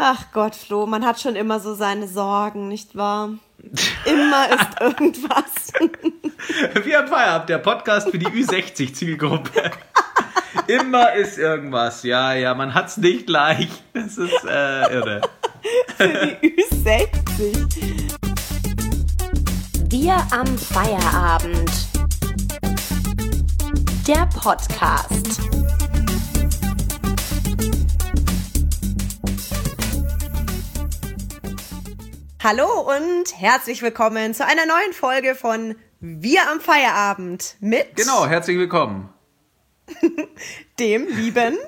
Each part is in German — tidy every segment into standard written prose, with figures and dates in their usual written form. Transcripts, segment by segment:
Ach Gott, Flo, man hat schon immer so seine Sorgen, nicht wahr? Immer ist irgendwas. Wir haben Feierabend, der Podcast für die Ü60-Zielgruppe. Immer ist irgendwas. Ja, man hat's nicht leicht. Das ist irre. Für die Ü60. Wir am Feierabend. Der Podcast. Hallo und herzlich willkommen zu einer neuen Folge von Wir am Feierabend mit... Genau, herzlich willkommen. dem lieben...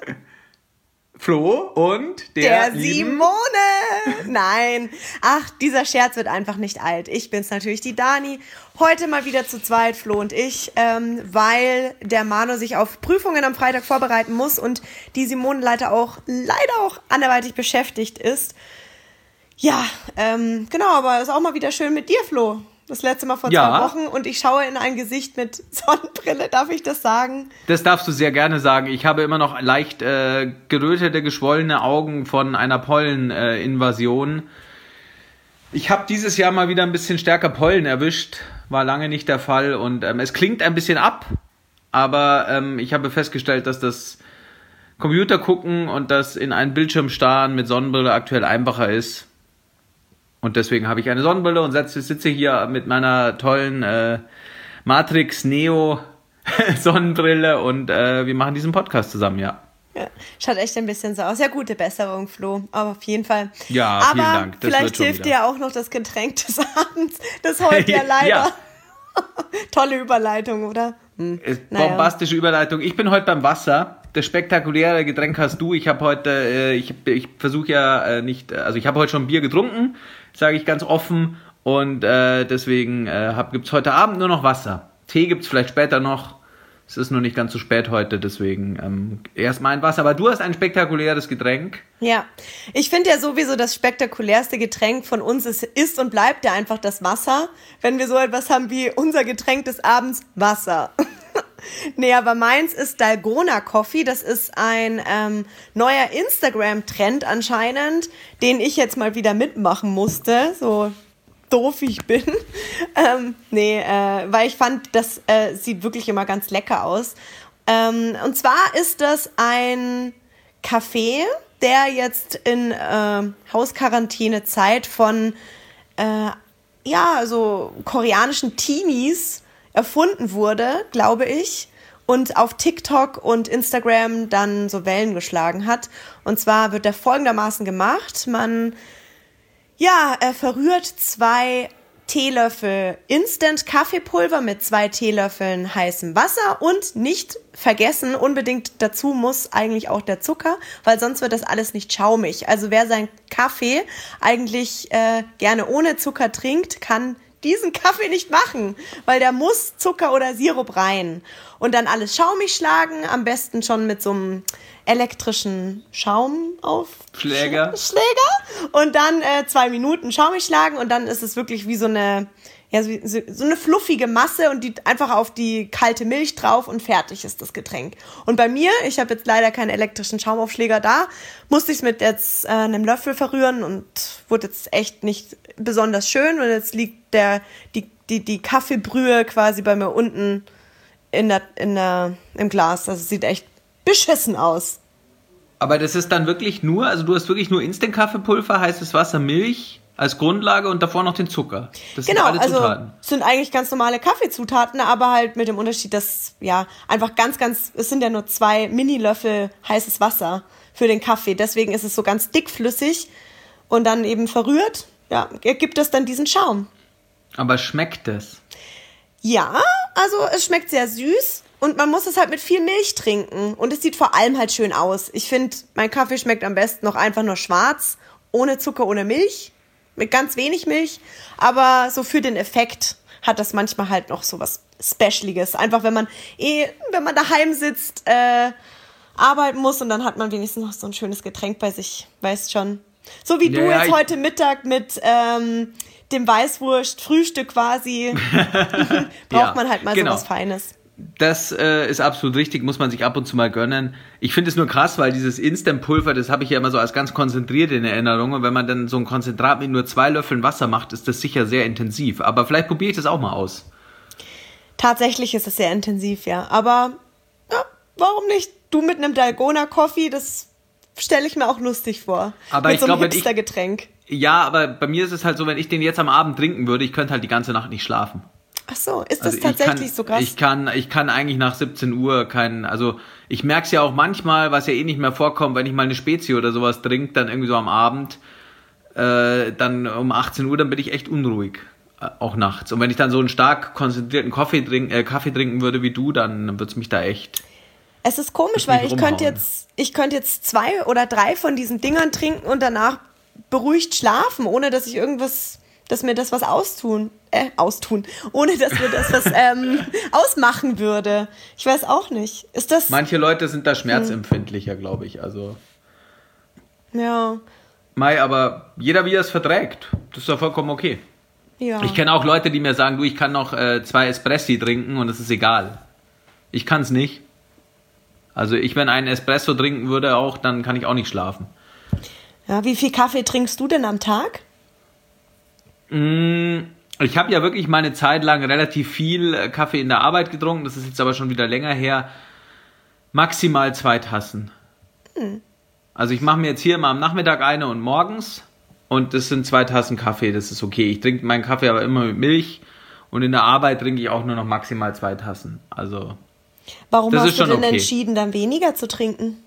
Flo und der Simone. Nein, ach, dieser Scherz wird einfach nicht alt. Ich bin's natürlich, die Dani. Heute mal wieder zu zweit, Flo und ich, weil der Manu sich auf Prüfungen am Freitag vorbereiten muss und die Simone leider auch anderweitig beschäftigt ist. Ja, genau, aber ist auch mal wieder schön mit dir, Flo. Das letzte Mal vor 2 Wochen und ich schaue in ein Gesicht mit Sonnenbrille, darf ich das sagen? Das darfst du sehr gerne sagen. Ich habe immer noch leicht gerötete, geschwollene Augen von einer Polleninvasion. Ich habe dieses Jahr mal wieder ein bisschen stärker Pollen erwischt, war lange nicht der Fall und es klingt ein bisschen ab, aber ich habe festgestellt, dass das Computer gucken und das in einen Bildschirm starren mit Sonnenbrille aktuell einfacher ist. Und deswegen habe ich eine Sonnenbrille und sitze hier mit meiner tollen Matrix Neo Sonnenbrille und wir machen diesen Podcast zusammen, ja. Ja, schaut echt ein bisschen so aus. Ja, gute Besserung, Flo, aber auf jeden Fall. Ja, vielen Dank. Das vielleicht hilft dir auch noch das Getränk des Abends, das heute ja leider... Ja. Tolle Überleitung, oder? Bombastische Überleitung. Ich bin heute beim Wasser. Das spektakuläre Getränk hast du. Ich habe heute, ich versuche ja nicht, also ich habe heute schon Bier getrunken, sage ich ganz offen. Und deswegen gibt's heute Abend nur noch Wasser. Tee gibt's vielleicht später noch. Es ist nur nicht ganz so spät heute, deswegen erstmal ein Wasser. Aber du hast ein spektakuläres Getränk. Ja, ich finde ja sowieso das spektakulärste Getränk von uns ist und bleibt ja einfach das Wasser. Wenn wir so etwas haben wie unser Getränk des Abends, Wasser. Nee, aber meins ist Dalgona Coffee. Das ist ein neuer Instagram-Trend anscheinend, den ich jetzt mal wieder mitmachen musste. So doof wie ich bin. Weil ich fand, das sieht wirklich immer ganz lecker aus. Und zwar ist das ein Kaffee, der jetzt in Hausquarantänezeit von so koreanischen Teenies erfunden wurde, glaube ich, und auf TikTok und Instagram dann so Wellen geschlagen hat. Und zwar wird der folgendermaßen gemacht: Man verrührt 2 Teelöffel Instant-Kaffeepulver mit 2 Teelöffeln heißem Wasser und nicht vergessen, unbedingt dazu muss eigentlich auch der Zucker, weil sonst wird das alles nicht schaumig. Also wer seinen Kaffee eigentlich gerne ohne Zucker trinkt, kann diesen Kaffee nicht machen, weil der muss Zucker oder Sirup rein. Und dann alles schaumig schlagen, am besten schon mit so einem elektrischen Schläger. Und dann 2 Minuten schaumig schlagen und dann ist es wirklich wie so eine fluffige Masse und die einfach auf die kalte Milch drauf und fertig ist das Getränk. Und bei mir, ich habe jetzt leider keinen elektrischen Schaumaufschläger da, musste ich es mit jetzt einem Löffel verrühren und wurde jetzt echt nicht besonders schön und jetzt liegt die Kaffeebrühe quasi bei mir unten im Glas. Also es sieht echt beschissen aus. Aber das ist dann wirklich du hast wirklich nur Instant-Kaffeepulver, heißes Wasser, Milch als Grundlage und davor noch den Zucker. Das sind alle Zutaten. Also sind eigentlich ganz normale Kaffeezutaten, aber halt mit dem Unterschied, dass einfach es sind ja nur 2 Mini-Löffel heißes Wasser für den Kaffee. Deswegen ist es so ganz dickflüssig und dann eben verrührt, ergibt es dann diesen Schaum. Aber schmeckt es? Ja, also es schmeckt sehr süß. Und man muss es halt mit viel Milch trinken. Und es sieht vor allem halt schön aus. Ich finde, mein Kaffee schmeckt am besten noch einfach nur schwarz, ohne Zucker, ohne Milch, mit ganz wenig Milch. Aber so für den Effekt hat das manchmal halt noch so was Specialiges. Einfach wenn man daheim sitzt, arbeiten muss und dann hat man wenigstens noch so ein schönes Getränk bei sich, weißt schon. So wie du jetzt heute Mittag mit dem Weißwurst-Frühstück quasi, braucht man halt mal so was Feines. Das ist absolut richtig, muss man sich ab und zu mal gönnen. Ich finde es nur krass, weil dieses Instant-Pulver, das habe ich ja immer so als ganz konzentriert in Erinnerung. Und wenn man dann so ein Konzentrat mit nur 2 Löffeln Wasser macht, ist das sicher sehr intensiv. Aber vielleicht probiere ich das auch mal aus. Tatsächlich ist es sehr intensiv, ja. Aber ja, warum nicht? Du mit einem Dalgona-Coffee, das stelle ich mir auch lustig vor. Aber mit ich so einem glaube, Hipster-Getränk. Ja, aber bei mir ist es halt so, wenn ich den jetzt am Abend trinken würde, ich könnte halt die ganze Nacht nicht schlafen. Ach so, ist das Also tatsächlich so krass? Ich kann eigentlich nach 17 Uhr also ich merke es ja auch manchmal, was ja eh nicht mehr vorkommt, wenn ich mal eine Spezie oder sowas trinke, dann irgendwie so am Abend, dann um 18 Uhr, dann bin ich echt unruhig, auch nachts. Und wenn ich dann so einen stark konzentrierten Kaffee trinken würde wie du, dann wird's mich da echt... Es ist komisch, weil ich könnte jetzt 2 oder 3 von diesen Dingern trinken und danach beruhigt schlafen, ohne dass mir das was ausmachen würde. Ich weiß auch nicht. Ist das... Manche Leute sind da schmerzempfindlicher, glaube ich. Also Ja. Aber jeder wie er es verträgt. Das ist ja vollkommen okay. Ja. Ich kenne auch Leute, die mir sagen, du, ich kann noch 2 Espressi trinken und es ist egal. Ich kann es nicht. Also wenn einen Espresso trinken würde auch, dann kann ich auch nicht schlafen. Ja, wie viel Kaffee trinkst du denn am Tag? Ich habe ja wirklich mal eine Zeit lang relativ viel Kaffee in der Arbeit getrunken. Das ist jetzt aber schon wieder länger her. Maximal 2 Tassen. Also ich mache mir jetzt hier immer am Nachmittag eine und morgens. Und das sind 2 Tassen Kaffee, das ist okay. Ich trinke meinen Kaffee aber immer mit Milch. Und in der Arbeit trinke ich auch nur noch maximal 2 Tassen. Also Warum das hast ist du schon denn okay. entschieden, dann weniger zu trinken?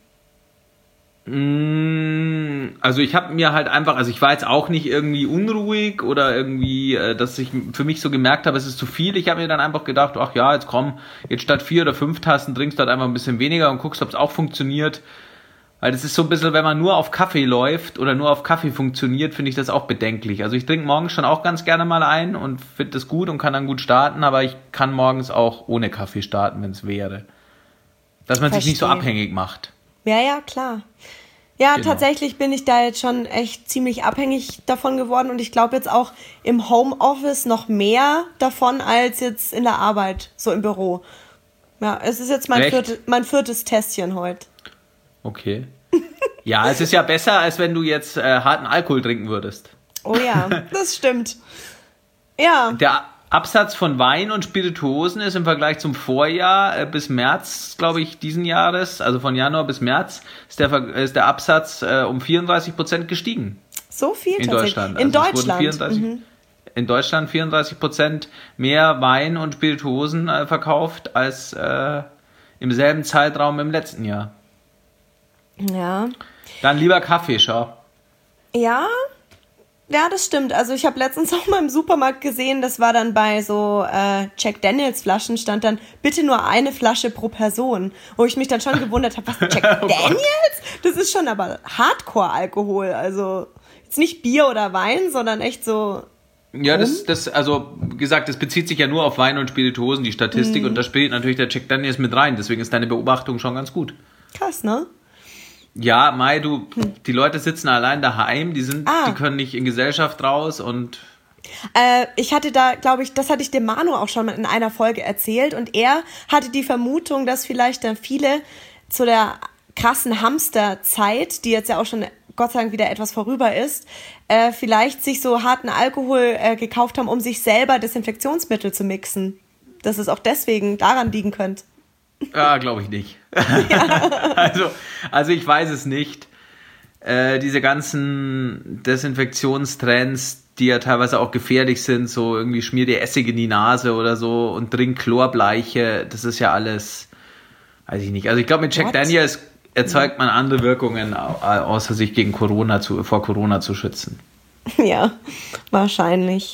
Also ich habe mir halt einfach, also ich war jetzt auch nicht irgendwie unruhig oder irgendwie, dass ich für mich so gemerkt habe, es ist zu viel. Ich habe mir dann einfach gedacht, ach ja, jetzt komm, jetzt statt 4 oder 5 Tassen trinkst du halt einfach ein bisschen weniger und guckst, ob es auch funktioniert. Weil das ist so ein bisschen, wenn man nur auf Kaffee läuft oder nur auf Kaffee funktioniert, finde ich das auch bedenklich. Also ich trinke morgens schon auch ganz gerne mal ein und finde das gut und kann dann gut starten, aber ich kann morgens auch ohne Kaffee starten, wenn es wäre. Dass man sich nicht so abhängig macht. Ja, klar. Ja, Genau. Tatsächlich bin ich da jetzt schon echt ziemlich abhängig davon geworden und ich glaube jetzt auch im Homeoffice noch mehr davon als jetzt in der Arbeit, so im Büro. Ja, es ist jetzt mein viertes Tässchen heute. Okay. Ja, es ist ja besser, als wenn du jetzt harten Alkohol trinken würdest. Oh ja, das stimmt. Ja. Der Absatz von Wein und Spirituosen ist im Vergleich zum Vorjahr bis März, glaube ich, diesen Jahres, also von Januar bis März, ist der Absatz um 34% gestiegen. So viel in tatsächlich. Deutschland. In also Deutschland. In Deutschland 34% mehr Wein und Spirituosen verkauft als im selben Zeitraum im letzten Jahr. Ja. Dann lieber Kaffee, schau. Ja, das stimmt. Also ich habe letztens auch mal im Supermarkt gesehen, das war dann bei so Jack Daniels Flaschen, stand dann bitte nur 1 Flasche pro Person. Wo ich mich dann schon gewundert habe, was, Jack Daniels? Das ist schon aber Hardcore-Alkohol. Also jetzt nicht Bier oder Wein, sondern echt so... Ja, also wie gesagt, das bezieht sich ja nur auf Wein und Spirituosen, die Statistik, und da spielt natürlich der Jack Daniels mit rein. Deswegen ist deine Beobachtung schon ganz gut. Krass, ne? Ja, Mai, die Leute sitzen allein daheim, die können nicht in Gesellschaft raus und... Ich hatte da, glaube ich, das hatte ich dem Manu auch schon mal in einer Folge erzählt und er hatte die Vermutung, dass vielleicht dann viele zu der krassen Hamsterzeit, die jetzt ja auch schon Gott sei Dank wieder etwas vorüber ist, vielleicht sich so harten Alkohol gekauft haben, um sich selber Desinfektionsmittel zu mixen. Dass es auch deswegen daran liegen könnte. Ja, glaube ich nicht. Ja. Also ich weiß es nicht. Diese ganzen Desinfektionstrends, die ja teilweise auch gefährlich sind, so irgendwie schmier dir Essig in die Nase oder so und trink Chlorbleiche, das ist ja alles, weiß ich nicht. Also ich glaube, mit Jack Daniels erzeugt man andere Wirkungen, außer sich gegen vor Corona zu schützen. Ja, wahrscheinlich.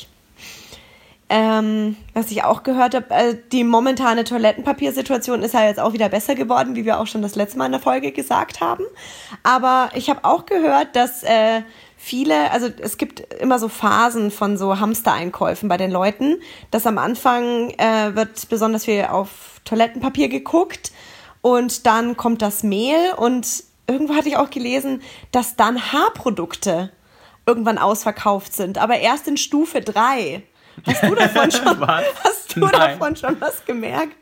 Was ich auch gehört habe, die momentane Toilettenpapiersituation ist ja jetzt auch wieder besser geworden, wie wir auch schon das letzte Mal in der Folge gesagt haben. Aber ich habe auch gehört, dass also es gibt immer so Phasen von so Hamstereinkäufen bei den Leuten, dass am Anfang wird besonders viel auf Toilettenpapier geguckt und dann kommt das Mehl und irgendwo hatte ich auch gelesen, dass dann Haarprodukte irgendwann ausverkauft sind, aber erst in Stufe 3. Hast du davon schon was gemerkt?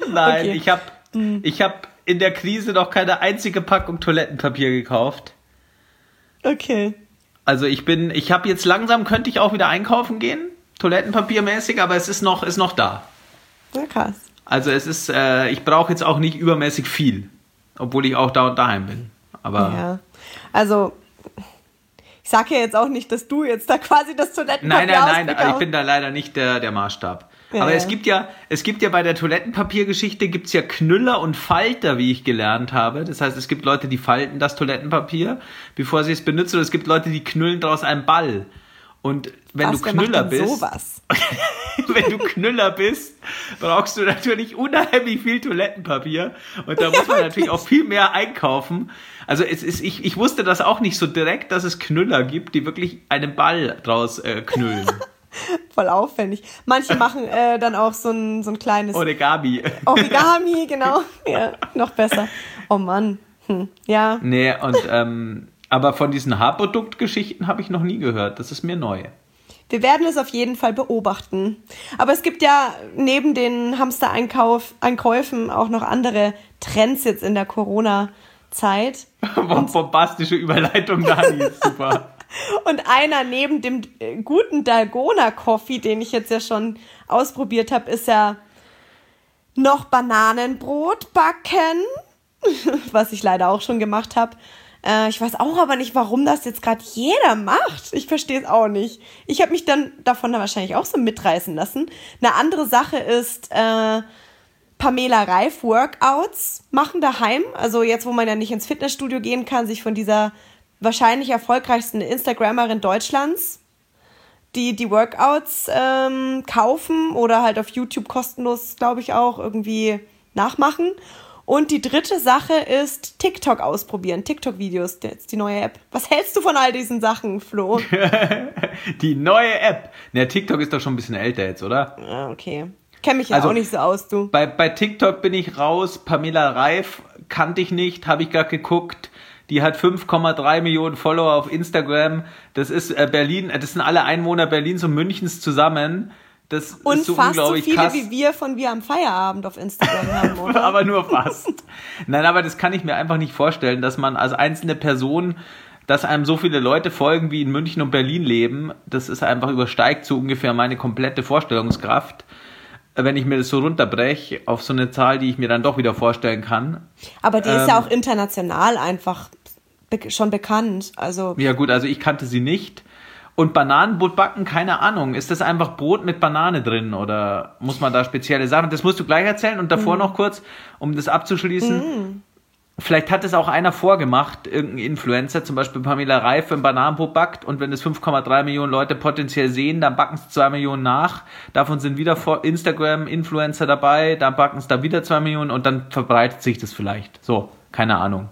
Nein, Okay. ich hab in der Krise noch keine einzige Packung Toilettenpapier gekauft. Okay. Also ich habe jetzt langsam, könnte ich auch wieder einkaufen gehen, Toilettenpapiermäßig, aber es ist noch da. Na krass. Also es ist, ich brauche jetzt auch nicht übermäßig viel, obwohl ich auch daheim bin. Aber Ja. Also, ich sage ja jetzt auch nicht, dass du jetzt da quasi das Toilettenpapier nein, ausgekaut. ich bin da leider nicht der Maßstab. Ja, Aber ja. es gibt ja bei der Toilettenpapiergeschichte gibt's ja Knüller und Falter, wie ich gelernt habe. Das heißt, es gibt Leute, die falten das Toilettenpapier, bevor sie es benutzen. Und es gibt Leute, die knüllen daraus einen Ball. Und wenn Was, du wer macht Knüller denn bist, sowas? wenn du Knüller bist, brauchst du natürlich unheimlich viel Toilettenpapier. Und da muss man natürlich auch viel mehr einkaufen. Also ich wusste das auch nicht so direkt, dass es Knüller gibt, die wirklich einen Ball draus knüllen. Voll aufwendig. Manche machen dann auch so ein kleines Origami. Origami, genau. Ja, noch besser. Oh Mann. Ja. Nee, und aber von diesen Haarproduktgeschichten habe ich noch nie gehört. Das ist mir neu. Wir werden es auf jeden Fall beobachten. Aber es gibt ja neben den Hamster-Einkäufen auch noch andere Trends jetzt in der Corona-Zeit. Bombastische Überleitung, Dani, ist super. Und einer neben dem guten Dalgona Coffee, den ich jetzt ja schon ausprobiert habe, ist ja noch Bananenbrot backen, was ich leider auch schon gemacht habe. Ich weiß auch aber nicht, warum das jetzt gerade jeder macht. Ich verstehe es auch nicht. Ich habe mich dann davon wahrscheinlich auch so mitreißen lassen. Eine andere Sache ist Pamela Reif Workouts machen daheim. Also jetzt, wo man ja nicht ins Fitnessstudio gehen kann, sich von dieser wahrscheinlich erfolgreichsten Instagrammerin Deutschlands die Workouts kaufen oder halt auf YouTube kostenlos, glaube ich, auch irgendwie nachmachen. Und die dritte Sache ist TikTok ausprobieren. TikTok-Videos, jetzt die neue App. Was hältst du von all diesen Sachen, Flo? Die neue App. Na, TikTok ist doch schon ein bisschen älter jetzt, oder? Ja, okay. Kenn mich ja Also, auch nicht so aus, du. Bei TikTok bin ich raus. Pamela Reif kannte ich nicht, habe ich gerade geguckt. Die hat 5,3 Millionen Follower auf Instagram. Das ist Berlin, das sind alle Einwohner Berlins und Münchens zusammen. Das Und ist so fast so unglaublich viele krass. wie wir von Wir am Feierabend auf Instagram haben, oder? Aber nur fast. Nein, aber das kann ich mir einfach nicht vorstellen, dass man als einzelne Person, dass einem so viele Leute folgen, wie in München und Berlin leben. Das ist einfach übersteigt so ungefähr meine komplette Vorstellungskraft. Wenn ich mir das so runterbreche auf so eine Zahl, die ich mir dann doch wieder vorstellen kann. Aber die ist ja auch international einfach schon bekannt. Also Ja gut, also ich kannte sie nicht. Und Bananenbrot backen, keine Ahnung. Ist das einfach Brot mit Banane drin oder muss man da spezielle Sachen? Das musst du gleich erzählen und davor noch kurz, um das abzuschließen. Vielleicht hat es auch einer vorgemacht, irgendein Influencer, zum Beispiel Pamela Reif, wenn Bananenbrot backt und wenn es 5,3 Millionen Leute potenziell sehen, dann backen es 2 Millionen nach. Davon sind wieder Instagram-Influencer dabei, dann backen es da wieder 2 Millionen und dann verbreitet sich das vielleicht. So, keine Ahnung.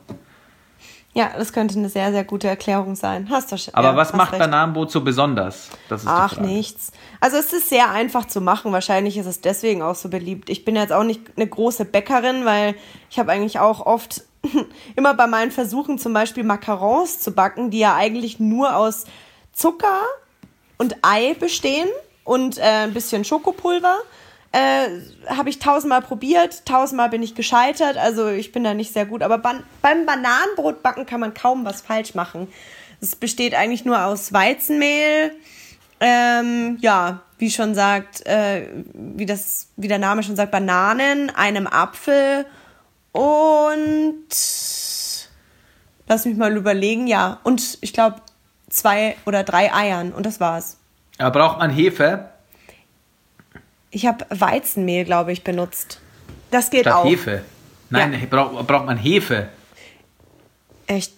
ja, das könnte eine sehr, sehr gute Erklärung sein. Hast du schon. Aber ja, was hast macht recht. Bananenbrot so besonders? Das ist die Ach, Frage. nichts. Also es ist sehr einfach zu machen. Wahrscheinlich ist es deswegen auch so beliebt. Ich bin jetzt auch nicht eine große Bäckerin, weil ich habe eigentlich auch oft immer bei meinen Versuchen zum Beispiel Macarons zu backen, die ja eigentlich nur aus Zucker und Ei bestehen und ein bisschen Schokopulver. Habe ich 1000-mal probiert, 1000-mal bin ich gescheitert, also ich bin da nicht sehr gut. Aber beim Bananenbrotbacken kann man kaum was falsch machen. Es besteht eigentlich nur aus Weizenmehl, ja, wie schon sagt, wie der Name schon sagt, Bananen, einem Apfel und lass mich mal überlegen, ja, und ich glaube 2 oder 3 Eiern und das war's. Aber braucht man Hefe? Ich habe Weizenmehl, glaube ich, benutzt. Das geht Statt auch. Hefe? Nein, Ja. braucht man Hefe? Echt?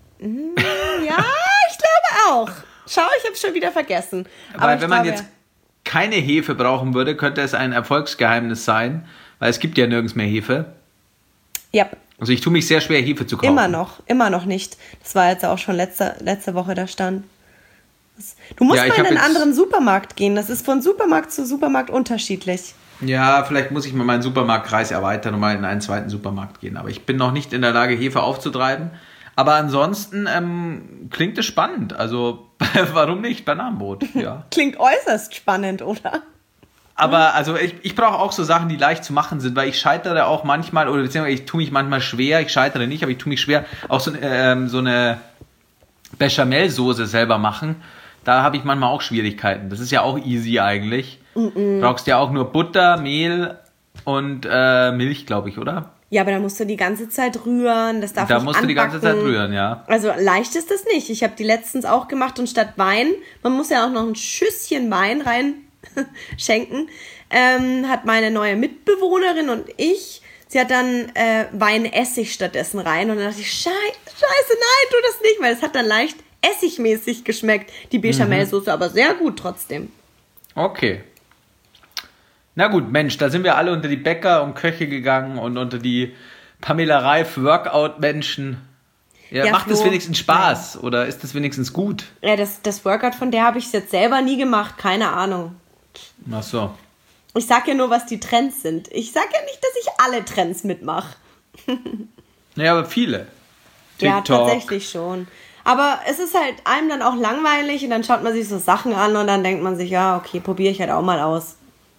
Ja, ich glaube auch. Schau, ich habe es schon wieder vergessen. Aber Weil ich wenn man glaube, jetzt keine Hefe brauchen würde, könnte es ein Erfolgsgeheimnis sein, weil es gibt ja nirgends mehr Hefe. ja, Also ich tue mich sehr schwer, Hefe zu kaufen. immer noch nicht. Das war jetzt auch schon letzte Woche der Stand. Du musst Ja, ich mal in hab einen jetzt- anderen Supermarkt gehen. Das ist von Supermarkt zu Supermarkt unterschiedlich. Ja, vielleicht muss ich mal meinen Supermarktkreis erweitern und mal in einen zweiten Supermarkt gehen. Aber ich bin noch nicht in der Lage, Hefe aufzutreiben. Aber ansonsten klingt es spannend. Also warum nicht? Bananenbrot, ja. Klingt äußerst spannend, oder? Aber also ich brauche auch so Sachen, die leicht zu machen sind, weil ich scheitere auch manchmal, oder beziehungsweise ich tue mich manchmal schwer, ich scheitere nicht, aber ich tue mich schwer, auch so eine Bechamelsoße selber machen. Da habe ich manchmal auch Schwierigkeiten. Das ist ja auch easy eigentlich. Brauchst ja auch nur Butter, Mehl und Milch, glaube ich, oder? Ja, aber da musst du die ganze Zeit rühren, das darf Da nicht musst du die ganze Zeit anbacken. rühren, ja. Also leicht ist das nicht. Ich habe die letztens auch gemacht und statt Wein, man muss ja auch noch ein Schüsschen Wein rein schenken, hat meine neue Mitbewohnerin und sie hat dann Weinessig stattdessen rein und dann dachte ich, Scheiße, nein, tu das nicht, weil es hat dann leicht essigmäßig geschmeckt, die Bechamelsoße, aber sehr gut trotzdem. Okay. Na gut, Mensch, da sind wir alle unter die Bäcker und Köche gegangen und unter die Pamela Reif Workout-Menschen. Ja, macht Flo, es wenigstens Spaß oder ist es wenigstens gut? Ja, das Workout von der habe ich jetzt selber nie gemacht, keine Ahnung. Ach so. Ich sag ja nur, was die Trends sind. Ich sag ja nicht, dass ich alle Trends mitmache. Ja, aber viele. Ja, TikTok. tatsächlich schon. Aber es ist halt einem dann auch langweilig und dann schaut man sich so Sachen an und dann denkt man sich, ja, okay, probiere ich halt auch mal aus.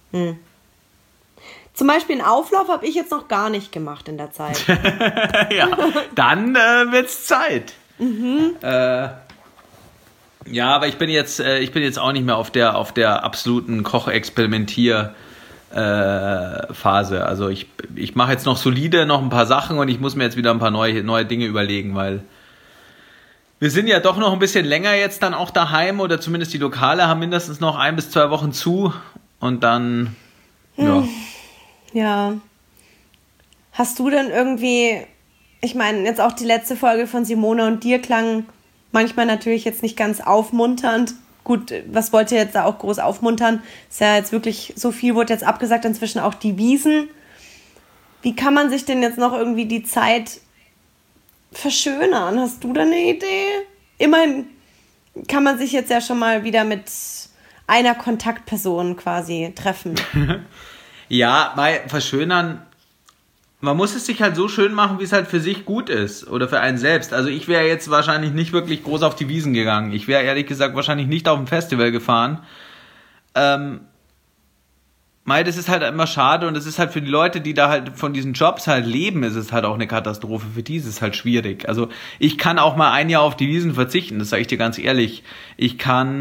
Zum Beispiel einen Auflauf habe ich jetzt noch gar nicht gemacht in der Zeit. Ja, dann wird's Zeit. Ja, aber ich bin jetzt auch nicht mehr auf der absoluten Kochexperimentier Phase. Also ich mache jetzt noch solide noch ein paar Sachen und ich muss mir jetzt wieder ein paar neue Dinge überlegen, weil wir sind ja doch noch ein bisschen länger jetzt dann auch daheim oder zumindest die Lokale haben mindestens noch 1 bis 2 Wochen zu und dann ja. Ja. Hast du denn irgendwie, ich meine, jetzt auch die letzte Folge von Simone und dir klang manchmal natürlich jetzt nicht ganz aufmunternd. Gut, was wollt ihr jetzt da auch groß aufmuntern? Ist ja jetzt wirklich, so viel wurde jetzt abgesagt, inzwischen auch die Wiesn. Wie kann man sich denn jetzt noch irgendwie die Zeit verschönern? Hast du da eine Idee? Immerhin kann man sich jetzt ja schon mal wieder mit einer Kontaktperson quasi treffen. Ja, bei verschönern, man muss es sich halt so schön machen, wie es halt für sich gut ist oder für einen selbst. Also ich wäre jetzt wahrscheinlich nicht wirklich groß auf die Wiesn gegangen. Ich wäre ehrlich gesagt wahrscheinlich nicht auf ein Festival gefahren. Das ist halt immer schade und es ist halt für die Leute, die da halt von diesen Jobs halt leben, ist es halt auch eine Katastrophe. Für die ist es halt schwierig. Also ich kann auch mal 1 Jahr auf die Wiesn verzichten, das sage ich dir ganz ehrlich. Ich kann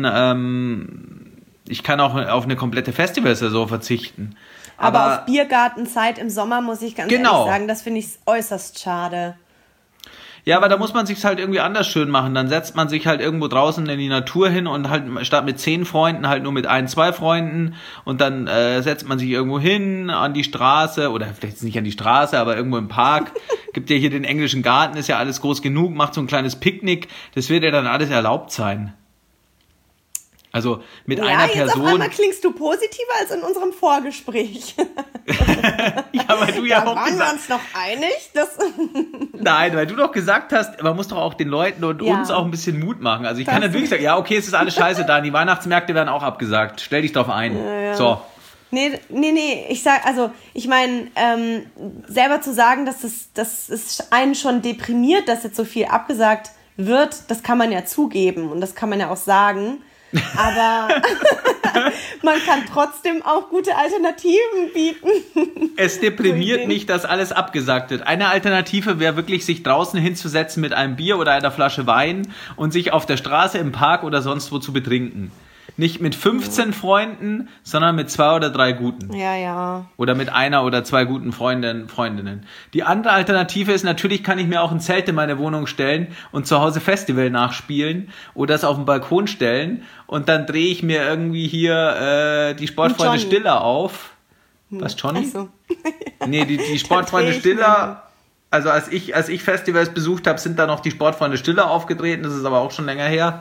auch auf eine komplette Festivalsaison verzichten. Aber auf Biergartenzeit im Sommer muss ich ganz ehrlich sagen, das finde ich äußerst schade. Ja, aber da muss man sich halt irgendwie anders schön machen. Dann setzt man sich halt irgendwo draußen in die Natur hin und halt statt mit 10 Freunden halt nur mit 1, 2 Freunden und dann setzt man sich irgendwo hin an die Straße oder vielleicht nicht an die Straße, aber irgendwo im Park. Gibt ja hier den englischen Garten, ist ja alles groß genug, macht so ein kleines Picknick. Das wird ja dann alles erlaubt sein. Also mit einer Person. Jetzt auf einmal klingst du positiver als in unserem Vorgespräch. Ja, weil du ja da auch waren gesagt wir uns noch einig? Nein, weil du doch gesagt hast, man muss doch auch den Leuten und uns auch ein bisschen Mut machen. Also ich kann natürlich sagen, ja, okay, es ist alles scheiße da, die Weihnachtsmärkte werden auch abgesagt. Stell dich drauf ein. Ja. So. Nee, ich meine, selber zu sagen, dass es einen schon deprimiert, dass jetzt so viel abgesagt wird, das kann man ja zugeben und das kann man ja auch sagen. Aber man kann trotzdem auch gute Alternativen bieten. Es deprimiert mich, dass alles abgesagt wird. Eine Alternative wäre wirklich, sich draußen hinzusetzen mit einem Bier oder einer Flasche Wein und sich auf der Straße, im Park oder sonst wo zu betrinken. Nicht mit 15 Freunden, sondern mit 2 oder 3 guten. Ja. Oder mit 1 oder 2 guten Freundinnen. Die andere Alternative ist, natürlich kann ich mir auch ein Zelt in meine Wohnung stellen und zu Hause Festival nachspielen oder es auf den Balkon stellen und dann drehe ich mir irgendwie hier die Sportfreunde Stiller auf. Was, Johnny? Ach so. Nee, die Sportfreunde Stiller. Also als ich Festivals besucht habe, sind da noch die Sportfreunde Stiller aufgetreten, das ist aber auch schon länger her.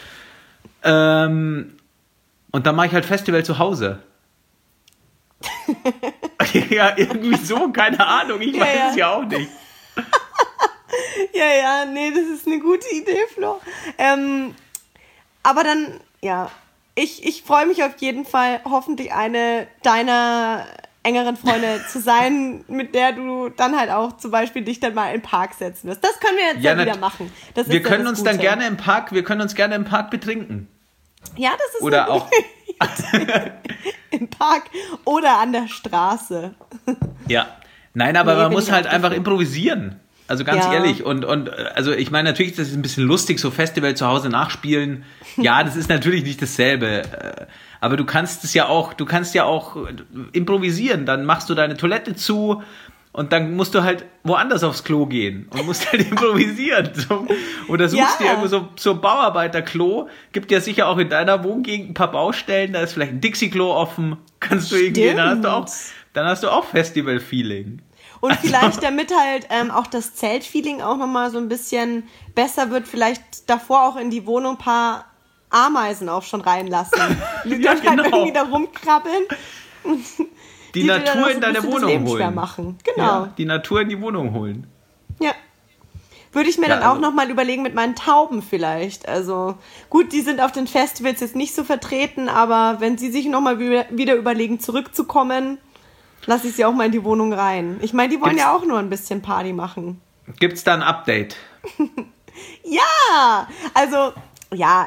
Und dann mache ich halt Festival zu Hause. Ja, irgendwie so, keine Ahnung, ich weiß es ja auch nicht. Ja, nee, das ist eine gute Idee, Flo. Aber dann, ja, ich freue mich auf jeden Fall, hoffentlich eine deiner engeren Freunde zu sein, mit der du dann halt auch zum Beispiel dich dann mal in den Park setzen wirst. Das können wir jetzt ja wieder machen. Wir können uns dann gerne im Park betrinken. Ja, das ist oder auch Im Park oder an der Straße. Ja. Nein, aber Nee, man bin muss ich halt auch einfach dafür. improvisieren. Also ganz Ja. ehrlich. Und also ich meine, natürlich ist das ein bisschen lustig, so Festival zu Hause nachspielen. Ja, das ist natürlich nicht dasselbe. Aber du kannst ja auch improvisieren. Dann machst du deine Toilette zu und dann musst du halt woanders aufs Klo gehen und musst halt improvisieren. So. Oder suchst Ja. dir irgendwo so ein Bauarbeiterklo. Gibt ja sicher auch in deiner Wohngegend ein paar Baustellen. Da ist vielleicht ein Dixie-Klo offen. Kannst du hingehen. Dann hast du auch Festival-Feeling. Und vielleicht, damit halt auch das Zeltfeeling auch nochmal so ein bisschen besser wird, vielleicht davor auch in die Wohnung ein paar Ameisen auch schon reinlassen. Die Ja, dann halt genau. irgendwie da rumkrabbeln. Die dir dann Natur auch so in ein deine bisschen das Wohnung Leben schwer holen. machen. Genau. Ja, die Natur in die Wohnung holen. Ja. Würde ich mir Ja, dann auch also- nochmal überlegen mit meinen Tauben vielleicht. Also gut, die sind auf den Festivals jetzt nicht so vertreten, aber wenn sie sich nochmal wieder überlegen, zurückzukommen, lasse ich sie auch mal in die Wohnung rein. Ich meine, die wollen Gibt's- ja auch nur ein bisschen Party machen. Gibt's da ein Update? Ja, also, ja,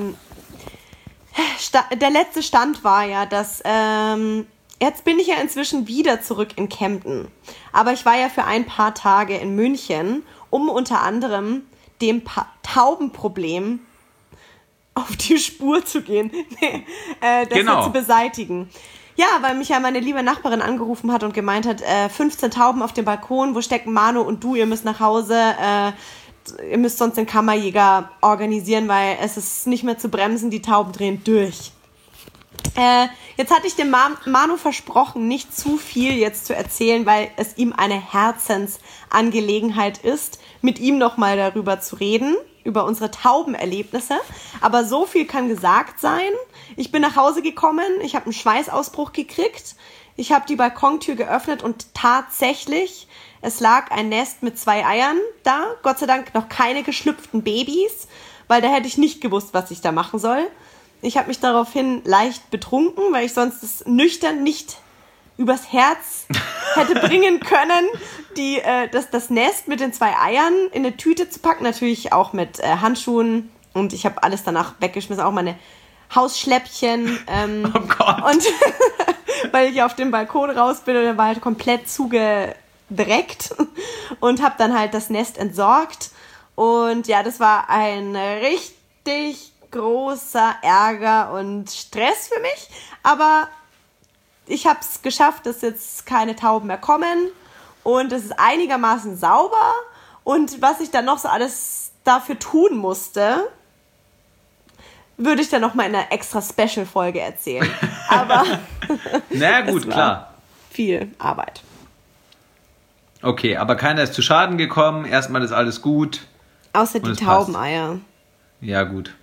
der letzte Stand war ja, dass, jetzt bin ich ja inzwischen wieder zurück in Kempten. Aber ich war ja für ein paar Tage in München, um unter anderem dem Taubenproblem auf die Spur zu gehen, das Genau. zu beseitigen. Ja, weil mich ja meine liebe Nachbarin angerufen hat und gemeint hat, 15 Tauben auf dem Balkon, wo stecken Manu und du, ihr müsst nach Hause, ihr müsst sonst den Kammerjäger organisieren, weil es ist nicht mehr zu bremsen, die Tauben drehen durch. Jetzt hatte ich dem Manu versprochen, nicht zu viel jetzt zu erzählen, weil es ihm eine Herzensangelegenheit ist, mit ihm nochmal darüber zu reden, über unsere Taubenerlebnisse. Aber so viel kann gesagt sein. Ich bin nach Hause gekommen, ich habe einen Schweißausbruch gekriegt, ich habe die Balkontür geöffnet und tatsächlich, es lag ein Nest mit 2 Eiern da. Gott sei Dank noch keine geschlüpften Babys, weil da hätte ich nicht gewusst, was ich da machen soll. Ich habe mich daraufhin leicht betrunken, weil ich sonst das nüchtern nicht übers Herz hätte bringen können, das Nest mit den 2 Eiern in eine Tüte zu packen. Natürlich auch mit Handschuhen und ich habe alles danach weggeschmissen, auch meine Hausschläppchen. Oh Gott. Und weil ich auf dem Balkon raus bin und der war halt komplett zugedreckt und habe dann halt das Nest entsorgt. Und ja, das war ein richtig großer Ärger und Stress für mich, aber ich habe es geschafft, dass jetzt keine Tauben mehr kommen und es ist einigermaßen sauber und was ich dann noch so alles dafür tun musste, würde ich dann noch mal in einer extra Special-Folge erzählen, aber Na gut, es war klar. viel Arbeit. Okay, aber keiner ist zu Schaden gekommen. Erstmal ist alles gut. Außer Und die es passt. Taubeneier. Ja, gut.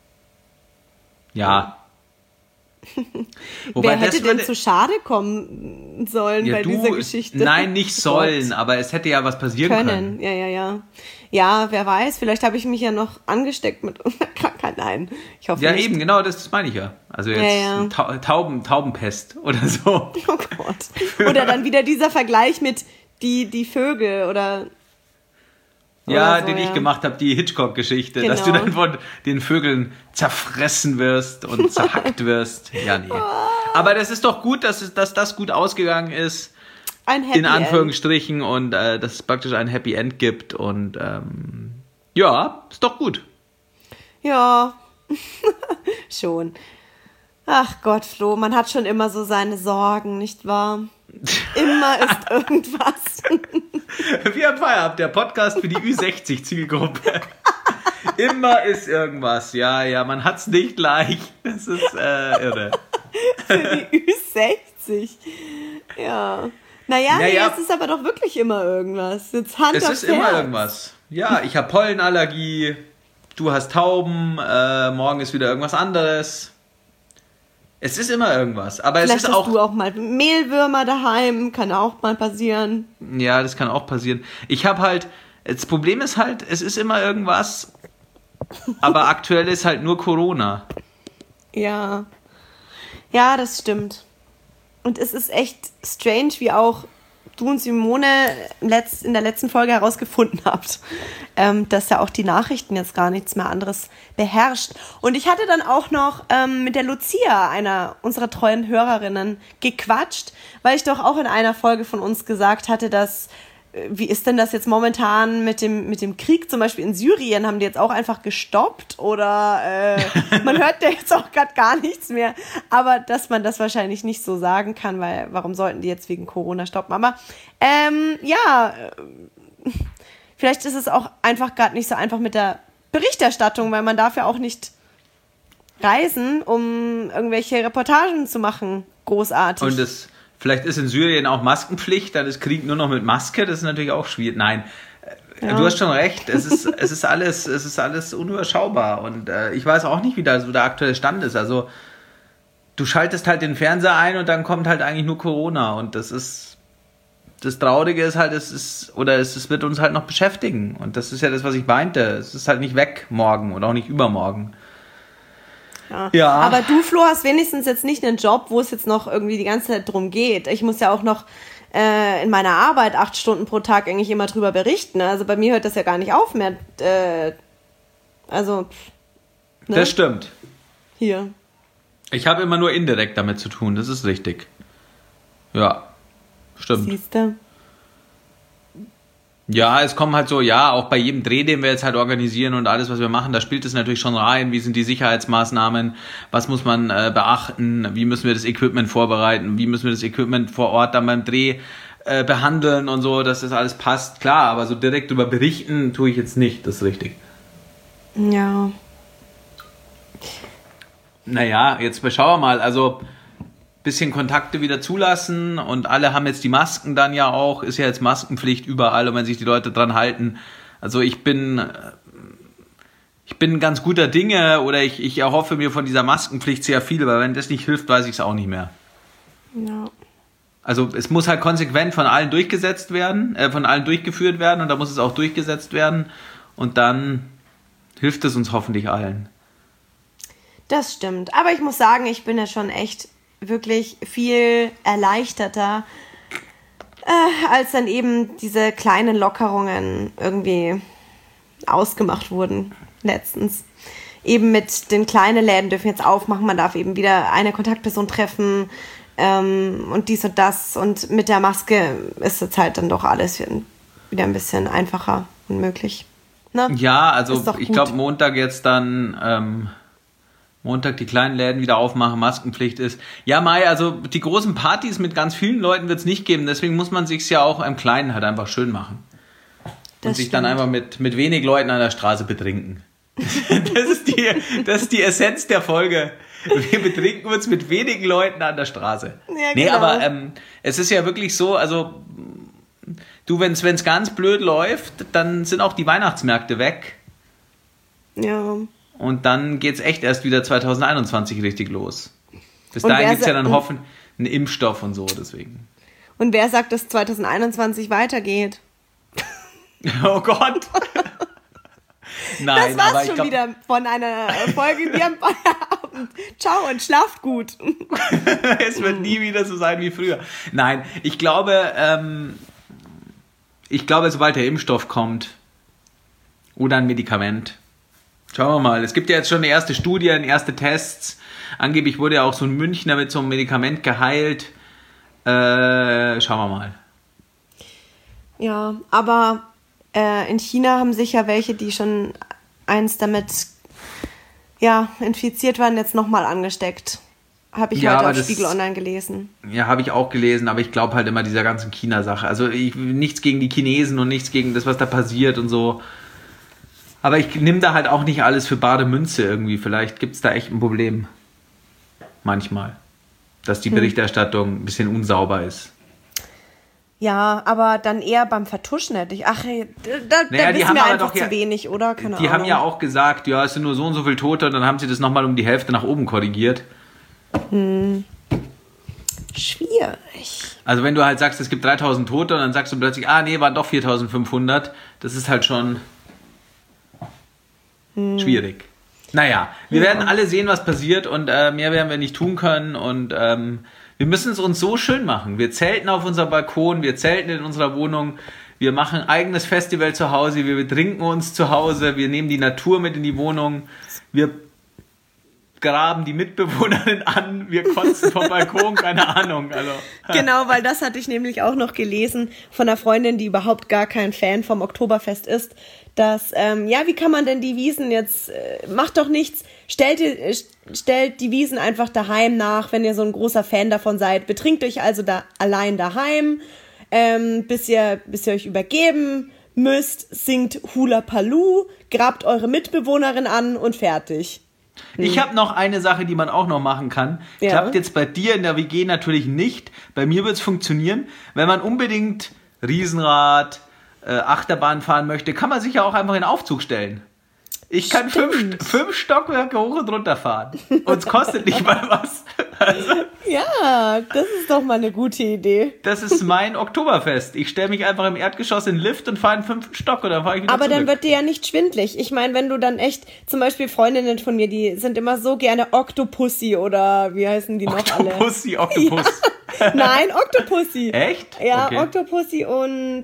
Ja. Wer hätte denn zu Schade kommen sollen bei dieser Geschichte? Nein, nicht Oh sollen, Gott. aber es hätte ja was passieren können. Ja. Ja, wer weiß, vielleicht habe ich mich ja noch angesteckt mit einer Krankheit. Nein, ich hoffe Ja, nicht. eben, genau, das meine ich ja. Also jetzt Ja. Taubenpest oder so. Oh Gott. Oder dann wieder dieser Vergleich mit die Vögel oder Ja, so, den ich ja. gemacht habe, die Hitchcock-Geschichte, dass du Genau. dann von den Vögeln zerfressen wirst und zerhackt wirst. Ja, nee. Aber das ist doch gut, dass das gut ausgegangen ist, ein Happy in Anführungsstrichen, und dass es praktisch ein Happy End gibt. Und ja, ist doch gut. End. Ja, schon. Ach Gott, Flo, man hat schon immer so seine Sorgen, nicht wahr? Immer ist irgendwas. Wir haben Feierabend, der Podcast für die Ü60-Zielgruppe. Immer ist irgendwas. Ja, man hat's nicht leicht. Das ist irre. Für die Ü60. Ja. Naja, Naja. es ist aber doch wirklich immer irgendwas. Jetzt Hand Es aufs ist immer Herz. irgendwas. Ja, ich habe Pollenallergie, du hast Tauben, morgen ist wieder irgendwas anderes. Es ist immer irgendwas. Aber Vielleicht es ist hast auch. du auch mal Mehlwürmer daheim, kann auch mal passieren. Ja, das kann auch passieren. Ich habe halt. Das Problem ist halt, es ist immer irgendwas. Aber aktuell ist halt nur Corona. Ja. Ja, das stimmt. Und es ist echt strange, wie auch du und Simone in der letzten Folge herausgefunden habt, dass ja auch die Nachrichten jetzt gar nichts mehr anderes beherrscht. Und ich hatte dann auch noch mit der Lucia, einer unserer treuen Hörerinnen, gequatscht, weil ich doch auch in einer Folge von uns gesagt hatte, dass wie ist denn das jetzt momentan mit dem Krieg zum Beispiel in Syrien? Haben die jetzt auch einfach gestoppt oder man hört ja jetzt auch gerade gar nichts mehr. Aber dass man das wahrscheinlich nicht so sagen kann, weil warum sollten die jetzt wegen Corona stoppen? Aber vielleicht ist es auch einfach gerade nicht so einfach mit der Berichterstattung, weil man darf ja auch nicht reisen, um irgendwelche Reportagen zu machen. Großartig. Und vielleicht ist in Syrien auch Maskenpflicht, dann ist Krieg nur noch mit Maske, das ist natürlich auch schwierig. Nein, du hast schon recht, es ist alles unüberschaubar und ich weiß auch nicht, wie da so der aktuelle Stand ist. Also du schaltest halt den Fernseher ein und dann kommt halt eigentlich nur Corona und das Traurige ist halt, es wird uns halt noch beschäftigen und das ist ja das, was ich meinte. Es ist halt nicht weg morgen und auch nicht übermorgen. Ja. Aber du, Flo, hast wenigstens jetzt nicht einen Job, wo es jetzt noch irgendwie die ganze Zeit drum geht. Ich muss ja auch noch in meiner Arbeit 8 Stunden pro Tag eigentlich immer drüber berichten. Also bei mir hört das ja gar nicht auf mehr. Ne? Das stimmt. Hier. Ich habe immer nur indirekt damit zu tun, das ist richtig. Ja, stimmt. Siehst du? Ja, es kommen halt so, auch bei jedem Dreh, den wir jetzt halt organisieren und alles, was wir machen, da spielt es natürlich schon rein. Wie sind die Sicherheitsmaßnahmen? Was muss man beachten? Wie müssen wir das Equipment vorbereiten? Wie müssen wir das Equipment vor Ort dann beim Dreh behandeln und so, dass das alles passt? Klar, aber so direkt über berichten tue ich jetzt nicht, das ist richtig. Ja. Naja, jetzt schauen wir mal, also bisschen Kontakte wieder zulassen und alle haben jetzt die Masken dann ja auch, ist ja jetzt Maskenpflicht überall und wenn sich die Leute dran halten, also ich bin ganz guter Dinge oder ich erhoffe mir von dieser Maskenpflicht sehr viel, aber wenn das nicht hilft, weiß ich es auch nicht mehr. Ja. Also es muss halt konsequent von allen durchgeführt werden und da muss es auch durchgesetzt werden und dann hilft es uns hoffentlich allen. Das stimmt, aber ich muss sagen, ich bin ja schon echt wirklich viel erleichterter, als dann eben diese kleinen Lockerungen irgendwie ausgemacht wurden letztens. Eben mit den kleinen Läden dürfen jetzt aufmachen, man darf eben wieder eine Kontaktperson treffen und dies und das und mit der Maske ist jetzt halt dann doch alles wieder ein bisschen einfacher und möglich. Ne? Ja, also ich glaube Montag jetzt dann Montag die kleinen Läden wieder aufmachen, Maskenpflicht ist. Ja, Mai, also die großen Partys mit ganz vielen Leuten wird es nicht geben, deswegen muss man sich's ja auch im Kleinen halt einfach schön machen. Und sich dann einfach mit wenig Leuten an der Straße betrinken. Das ist die Essenz der Folge. Wir betrinken uns mit wenigen Leuten an der Straße. Ja, genau. Aber es ist ja wirklich so, also wenn es ganz blöd läuft, dann sind auch die Weihnachtsmärkte weg. Ja. Und dann geht's echt erst wieder 2021 richtig los. Bis dahin gibt's ja dann hoffentlich einen Impfstoff und so, deswegen. Und wer sagt, dass 2021 weitergeht? Oh Gott! Nein, das war's schon wieder von einer Folge. Wir haben Feierabend. Ciao und schlaft gut. Es wird nie wieder so sein wie früher. Nein, ich glaube, sobald der Impfstoff kommt oder ein Medikament, schauen wir mal. Es gibt ja jetzt schon eine erste Studie, erste Tests. Angeblich wurde ja auch so ein Münchner mit so einem Medikament geheilt. Schauen wir mal. Ja, aber in China haben sich ja welche, die schon eins damit infiziert waren, jetzt nochmal angesteckt. Habe ich heute auf Spiegel Online gelesen. Ja, habe ich auch gelesen, aber ich glaube halt immer dieser ganzen China-Sache. Also nichts gegen die Chinesen und nichts gegen das, was da passiert und so. Aber ich nehme da halt auch nicht alles für bare Münze irgendwie. Vielleicht gibt es da echt ein Problem. Manchmal. Dass die Berichterstattung ein bisschen unsauber ist. Ja, aber dann eher beim Vertuschen hätte ich. Ach, da wissen wir einfach zu wenig, oder? Keine Ahnung. Die haben ja auch gesagt, ja, es sind nur so und so viele Tote und dann haben sie das nochmal um die Hälfte nach oben korrigiert. Schwierig. Also wenn du halt sagst, es gibt 3000 Tote und dann sagst du plötzlich, waren doch 4500, das ist halt schon schwierig. Naja, wir werden alle sehen, was passiert und mehr werden wir nicht tun können und Wir müssen es uns so schön machen. Wir zelten auf unserem Balkon, wir zelten in unserer Wohnung, wir machen ein eigenes Festival zu Hause, wir betrinken uns zu Hause, wir nehmen die Natur mit in die Wohnung, wir graben die Mitbewohnerin an, wir kotzen vom Balkon, keine Ahnung. Also. Genau, weil das hatte ich nämlich auch noch gelesen von einer Freundin, die überhaupt gar kein Fan vom Oktoberfest ist, dass, wie kann man denn die Wiesn jetzt, macht doch nichts, stellt die Wiesn einfach daheim nach, wenn ihr so ein großer Fan davon seid, betrinkt euch also da allein daheim, bis ihr euch übergeben müsst, singt Hula Palu, grabt eure Mitbewohnerin an und fertig. Ich habe noch eine Sache, die man auch noch machen kann. Ja. Klappt jetzt bei dir in der WG natürlich nicht. Bei mir wird es funktionieren. Wenn man unbedingt Riesenrad, Achterbahn fahren möchte, kann man sich ja auch einfach in den Aufzug stellen. Ich kann 5 Stockwerke hoch und runter fahren. Und es kostet nicht mal was. Also, ja, das ist doch mal eine gute Idee. Das ist mein Oktoberfest. Ich stelle mich einfach im Erdgeschoss in den Lift und fahre in 5. Stock und dann fahre ich wieder Aber zurück. dann wird dir ja nicht schwindlig. Ich meine, wenn du dann echt, zum Beispiel Freundinnen von mir, die sind immer so gerne Octopussy oder wie heißen die noch alle? Octopus. Ja. Nein, Octopussy. Echt? Ja, okay. Octopussy und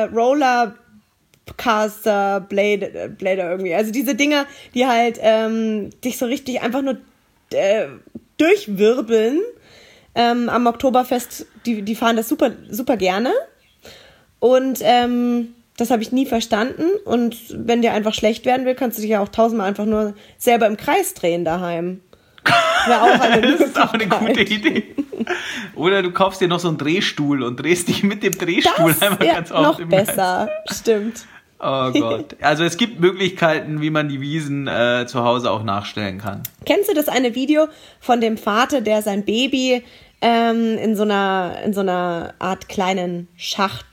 Rollercaster, Blader irgendwie. Also diese Dinger, die halt dich so richtig einfach nur durchwirbeln. Am Oktoberfest, die fahren das super, super gerne. Und das habe ich nie verstanden. Und wenn dir einfach schlecht werden will, kannst du dich ja auch 1000-mal einfach nur selber im Kreis drehen daheim. Wäre auch das ist auch eine gute Idee. Oder du kaufst dir noch so einen Drehstuhl und drehst dich mit dem Drehstuhl das einmal ganz oft noch im besser, stimmt. Oh Gott. Also es gibt Möglichkeiten, wie man die Wiesn zu Hause auch nachstellen kann. Kennst du das eine Video von dem Vater, der sein Baby in so einer Art kleinen Schacht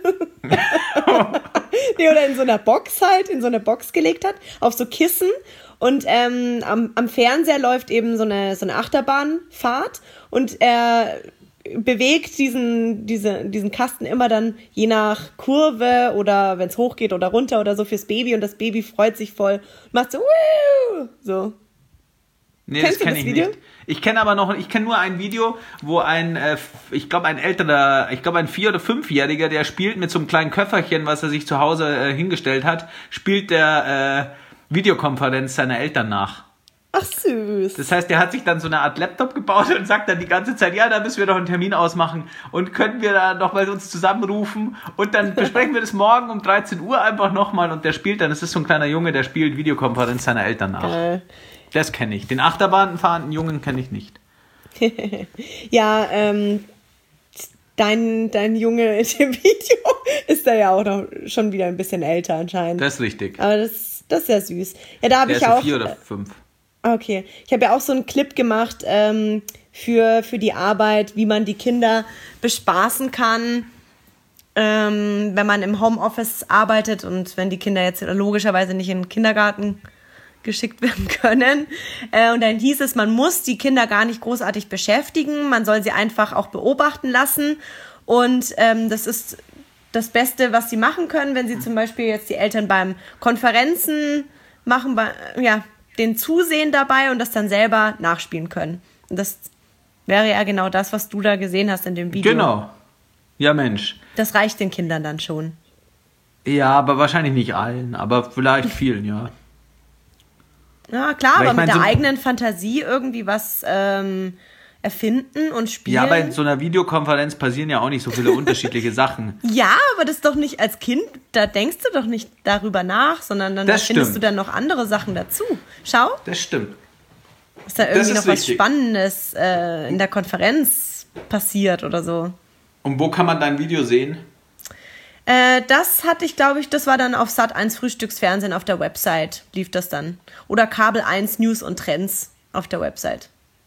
oder in so einer Box halt, in so eine Box gelegt hat, auf so Kissen und am Fernseher läuft eben so eine Achterbahnfahrt und er bewegt diesen Kasten immer dann je nach Kurve oder wenn es hochgeht oder runter oder so fürs Baby und das Baby freut sich voll und macht so Wuh! So. Nee, das kenne ich nicht. Ich kenne nur ein Video, wo ein 4- oder 5-Jähriger, der spielt mit so einem kleinen Köfferchen, was er sich zu Hause hingestellt hat, spielt der Videokonferenz seiner Eltern nach. Ach süß. Das heißt, der hat sich dann so eine Art Laptop gebaut und sagt dann die ganze Zeit, ja, da müssen wir doch einen Termin ausmachen und können wir da noch mal uns zusammenrufen und dann besprechen wir das morgen um 13 Uhr einfach nochmal und der spielt dann, das ist so ein kleiner Junge, der spielt Videokonferenz seiner Eltern nach. Das kenne ich. Den Achterbahnfahrenden Jungen kenne ich nicht. Ja, dein Junge in dem Video ist da ja auch noch schon wieder ein bisschen älter anscheinend. Das ist richtig. Aber das ist ja süß. Ja, da habe ich auch. auch. 4 oder 5. Okay. Ich habe ja auch so einen Clip gemacht für die Arbeit, wie man die Kinder bespaßen kann, wenn man im Homeoffice arbeitet und wenn die Kinder jetzt logischerweise nicht in den Kindergarten geschickt werden können. Und dann hieß es, man muss die Kinder gar nicht großartig beschäftigen, man soll sie einfach auch beobachten lassen. Und das ist das Beste, was sie machen können, wenn sie zum Beispiel jetzt die Eltern beim Konferenzen machen, den zusehen dabei und das dann selber nachspielen können. Und das wäre ja genau das, was du da gesehen hast in dem Video. Genau. Ja, Mensch. Das reicht den Kindern dann schon. Ja, aber wahrscheinlich nicht allen, aber vielleicht vielen, ja. Ja, klar, aber mit der eigenen Fantasie irgendwie was erfinden und spielen. Ja, aber in so einer Videokonferenz passieren ja auch nicht so viele unterschiedliche Sachen. Ja, aber das ist doch nicht als Kind, da denkst du doch nicht darüber nach, sondern dann findest du dann noch andere Sachen dazu. Schau. Das stimmt. Ist da irgendwie noch was Spannendes in der Konferenz passiert oder so. Und wo kann man dein Video sehen? Das hatte ich, glaube ich, das war dann auf Sat.1 Frühstücksfernsehen auf der Website, lief das dann. Oder Kabel 1 News und Trends auf der Website.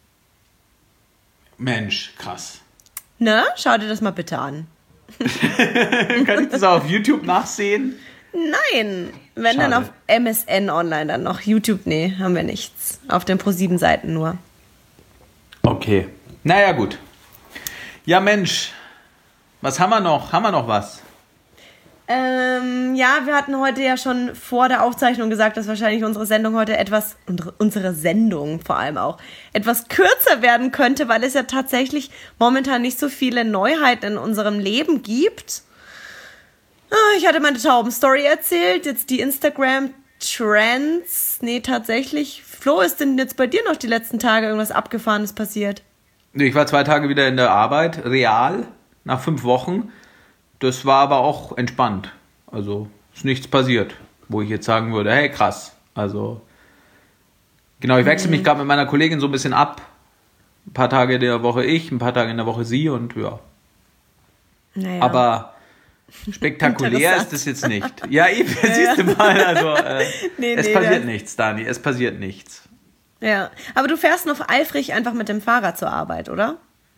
Mensch, krass. Ne? Schau dir das mal bitte an. Kann ich das auch auf YouTube nachsehen? Nein. Wenn Schade. dann auf MSN online dann noch. YouTube, nee, haben wir nichts. Auf den Pro7-Seiten nur. Okay. Naja, gut. Ja, Mensch. Was haben wir noch? Haben wir noch was? Ja, wir hatten heute ja schon vor der Aufzeichnung gesagt, dass wahrscheinlich unsere Sendung heute unsere Sendung vor allem auch, etwas kürzer werden könnte, weil es ja tatsächlich momentan nicht so viele Neuheiten in unserem Leben gibt. Ich hatte meine Tauben-Story erzählt, jetzt die Instagram-Trends. Nee, tatsächlich. Flo, ist denn jetzt bei dir noch die letzten Tage irgendwas Abgefahrenes passiert? Ich war 2 Tage wieder in der Arbeit, real, nach 5 Wochen. Das war aber auch entspannt. Also ist nichts passiert, wo ich jetzt sagen würde, hey, krass. Also, genau, ich wechsle mich gerade mit meiner Kollegin so ein bisschen ab. Ein paar Tage in der Woche ich, ein paar Tage in der Woche sie und ja. Naja. Aber spektakulär ist das jetzt nicht. Ja, eben, siehst du mal. Also, es passiert nichts, Dani, es passiert nichts. Ja, aber du fährst noch eifrig einfach mit dem Fahrrad zur Arbeit, oder?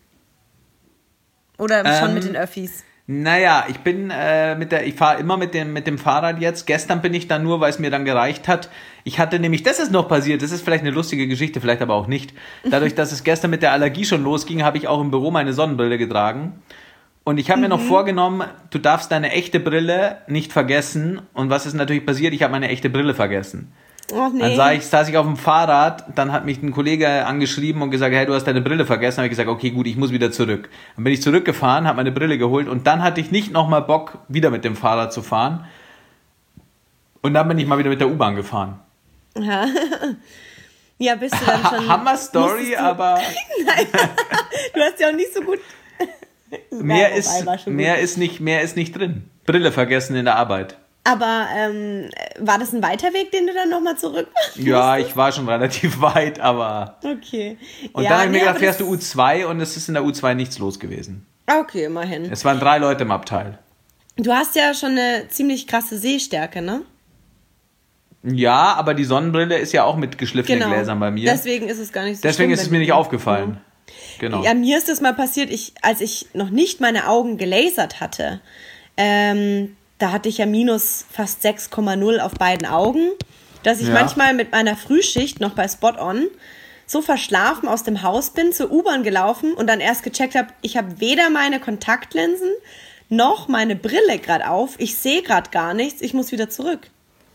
Oder schon mit den Öffis? Naja, ich fahre immer mit dem Fahrrad jetzt. Gestern bin ich dann nur, weil es mir dann gereicht hat. Ich hatte nämlich, das ist noch passiert, das ist vielleicht eine lustige Geschichte, vielleicht aber auch nicht. Dadurch, dass es gestern mit der Allergie schon losging, habe ich auch im Büro meine Sonnenbrille getragen. Und ich habe mir noch vorgenommen, du darfst deine echte Brille nicht vergessen. Und was ist natürlich passiert? Ich habe meine echte Brille vergessen. Oh, nee. Dann saß ich auf dem Fahrrad, dann hat mich ein Kollege angeschrieben und gesagt, hey, du hast deine Brille vergessen. Dann habe ich gesagt, okay, gut, ich muss wieder zurück. Dann bin ich zurückgefahren, habe meine Brille geholt und dann hatte ich nicht nochmal Bock, wieder mit dem Fahrrad zu fahren. Und dann bin ich mal wieder mit der U-Bahn gefahren. Ja, ja, bist du dann schon... Hammer-Story, aber... Nein, du hast ja auch nicht so gut... mehr ist nicht drin. Brille vergessen in der Arbeit. Aber war das ein weiter Weg, den du dann nochmal zurück machst? Ja, ich war schon relativ weit, aber... Okay. Und dann habe ich mir gedacht, fährst du U2 und es ist in der U2 nichts los gewesen. Okay, immerhin. Es waren 3 Leute im Abteil. Du hast ja schon eine ziemlich krasse Sehstärke, ne? Ja, aber die Sonnenbrille ist ja auch mit geschliffenen Gläsern bei mir. Deswegen ist es gar nicht so Deswegen schlimm, ist es mir nicht aufgefallen. Genau. Ja, mir ist das mal passiert, als ich noch nicht meine Augen gelasert hatte, da hatte ich ja minus fast 6,0 auf beiden Augen, dass ich manchmal mit meiner Frühschicht noch bei Spot On so verschlafen aus dem Haus bin, zur U-Bahn gelaufen und dann erst gecheckt habe, ich habe weder meine Kontaktlinsen noch meine Brille gerade auf, ich sehe gerade gar nichts, ich muss wieder zurück.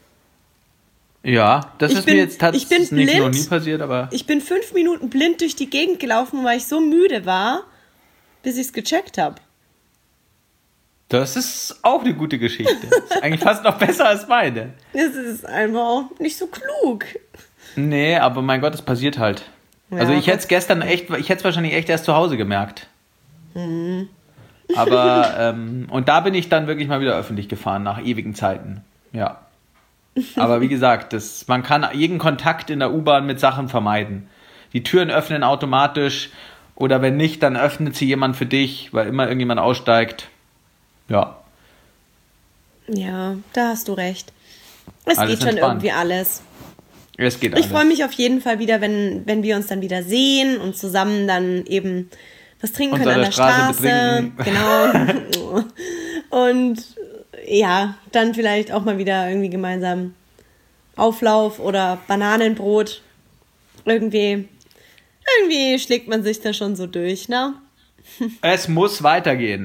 Ja, das ist mir jetzt tatsächlich noch nie passiert, aber... Ich bin 5 Minuten blind durch die Gegend gelaufen, weil ich so müde war, bis ich es gecheckt habe. Das ist auch eine gute Geschichte. Das ist eigentlich fast noch besser als meine. Das ist einfach auch nicht so klug. Nee, aber mein Gott, es passiert halt. Ja, also ich hätte es wahrscheinlich echt erst zu Hause gemerkt. Mhm. Aber, und da bin ich dann wirklich mal wieder öffentlich gefahren, nach ewigen Zeiten. Ja. Aber wie gesagt, man kann jeden Kontakt in der U-Bahn mit Sachen vermeiden. Die Türen öffnen automatisch oder wenn nicht, dann öffnet sie jemand für dich, weil immer irgendjemand aussteigt. Ja. Ja, da hast du recht. Es alles geht schon entspannt. irgendwie alles. Es geht alles. Ich freue mich auf jeden Fall wieder, wenn wir uns dann wieder sehen und zusammen dann eben was trinken können an der Straße. Genau. Und ja, dann vielleicht auch mal wieder irgendwie gemeinsam Auflauf oder Bananenbrot. Irgendwie schlägt man sich da schon so durch, ne? Es muss weitergehen.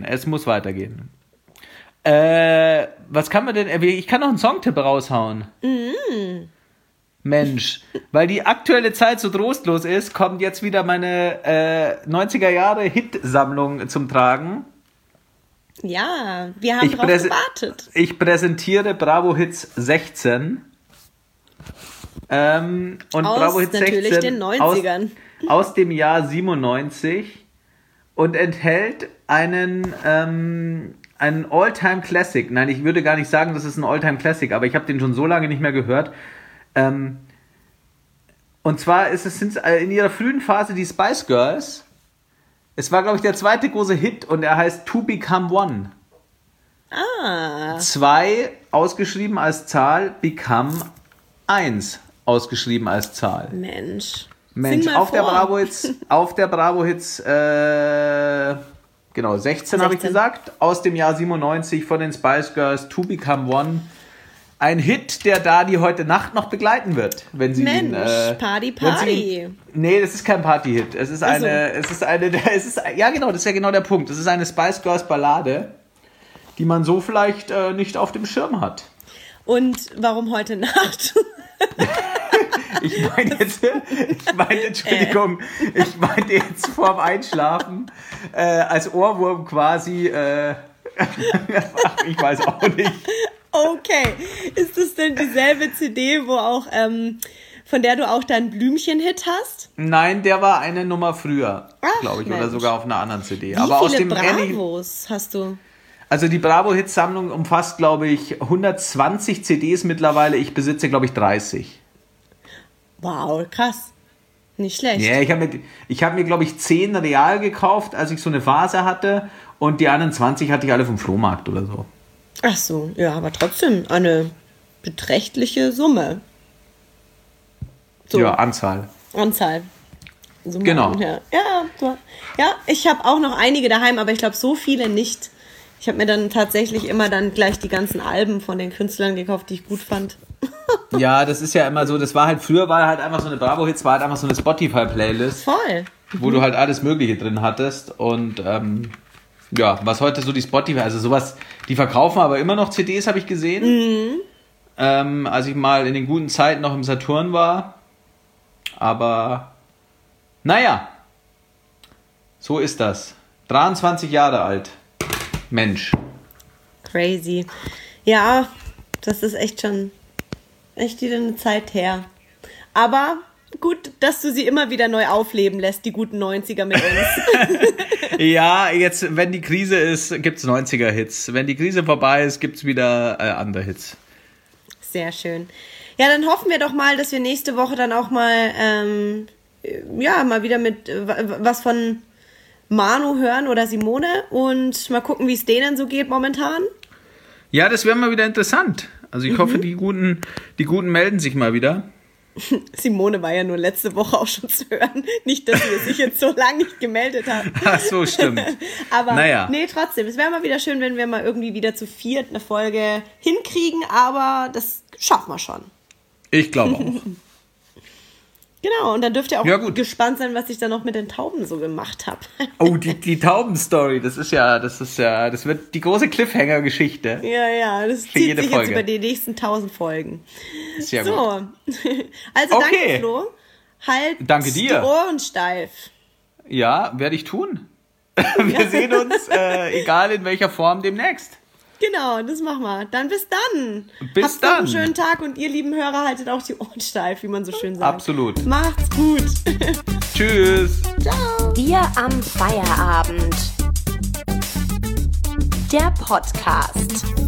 Was kann man denn... Ich kann noch einen Songtipp raushauen. Mensch, weil die aktuelle Zeit so trostlos ist, kommt jetzt wieder meine 90er Jahre Hitsammlung zum Tragen. Ja, wir haben drauf gewartet. Ich präsentiere Bravo Hits 16. Und Bravo Hits 16 natürlich den 90ern. Aus dem Jahr 97 und enthält einen All-Time Classic. Nein, ich würde gar nicht sagen, das ist ein All-Time Classic, aber ich habe den schon so lange nicht mehr gehört. Und zwar sind in ihrer frühen Phase die Spice Girls. Es war, glaube ich, der zweite große Hit und er heißt To Become One. 2 ausgeschrieben als Zahl, Become 1 ausgeschrieben als Zahl. Mensch, auf der Bravo Hits, genau, 16 habe ich gesagt, aus dem Jahr 97 von den Spice Girls, To Become One. Ein Hit, der Dani heute Nacht noch begleiten wird, wenn sie ihn... Party. Nee, das ist kein Party-Hit. Ja genau, das ist ja genau der Punkt. Es ist eine Spice Girls Ballade, die man so vielleicht nicht auf dem Schirm hat. Und warum heute Nacht? Ich meinte jetzt vorm Einschlafen als Ohrwurm quasi, ich weiß auch nicht. Okay, ist das denn dieselbe CD, wo auch, von der du auch deinen Blümchen-Hit hast? Nein, der war eine Nummer früher, Ach, glaube ich, Mensch. oder sogar auf einer anderen CD. Wie Aber viele aus dem Bravos hast du? Also die Bravo-Hit-Sammlung umfasst, glaube ich, 120 CDs mittlerweile. Ich besitze, glaube ich, 30. Wow, krass. Nicht schlecht. Ja, ich hab mir, glaube ich, 10 real gekauft, als ich so eine Phase hatte. Und die anderen 20 hatte ich alle vom Flohmarkt oder so. Ach so, ja, aber trotzdem eine beträchtliche Summe. So. Ja, Anzahl. Summe, Genau. Ja, ich habe auch noch einige daheim, aber ich glaube, so viele nicht. Ich habe mir dann tatsächlich immer dann gleich die ganzen Alben von den Künstlern gekauft, die ich gut fand. Ja, das ist ja immer so, früher war halt einfach so eine Bravo-Hits, war halt einfach so eine Spotify-Playlist. Voll. Wo du halt alles Mögliche drin hattest. Und was heute so die Spotify, also sowas, die verkaufen aber immer noch CDs, habe ich gesehen. Als ich mal in den guten Zeiten noch im Saturn war. Aber naja, so ist das. 23 Jahre alt. Mensch. Crazy. Ja, das ist echt wieder eine Zeit her. Aber gut, dass du sie immer wieder neu aufleben lässt, die guten 90er mit uns. Ja, jetzt, wenn die Krise ist, gibt's 90er-Hits. Wenn die Krise vorbei ist, gibt's wieder andere Hits. Sehr schön. Ja, dann hoffen wir doch mal, dass wir nächste Woche dann auch mal, mal wieder mit was von Manu hören oder Simone und mal gucken, wie es denen so geht momentan. Ja, das wäre mal wieder interessant. Also ich hoffe, die Guten melden sich mal wieder. Simone war ja nur letzte Woche auch schon zu hören. Nicht, dass sie sich jetzt so lange nicht gemeldet hat. Ach so, stimmt. Aber naja. Nee, trotzdem. Es wäre mal wieder schön, wenn wir mal irgendwie wieder zu viert eine Folge hinkriegen, aber das schaffen wir schon. Ich glaube auch. Genau, und dann dürft ihr auch Ja, gut. gespannt sein, was ich dann noch mit den Tauben so gemacht habe. Oh, die Tauben-Story, das wird die große Cliffhanger-Geschichte. Ja, das Für zieht jede sich Folge. jetzt über die nächsten 1000 Folgen. Sehr So, gut. also Okay. danke Flo. Halt Danke dir. die Ohren steif. Ja, werde ich tun. Wir sehen uns, egal in welcher Form, demnächst. Genau, das machen wir. Dann bis dann. Bis Habt dann. noch einen schönen Tag und ihr lieben Hörer haltet auch die Ohren steif, wie man so schön sagt. Absolut. Macht's gut. Tschüss. Ciao. Wir am Feierabend. Der Podcast.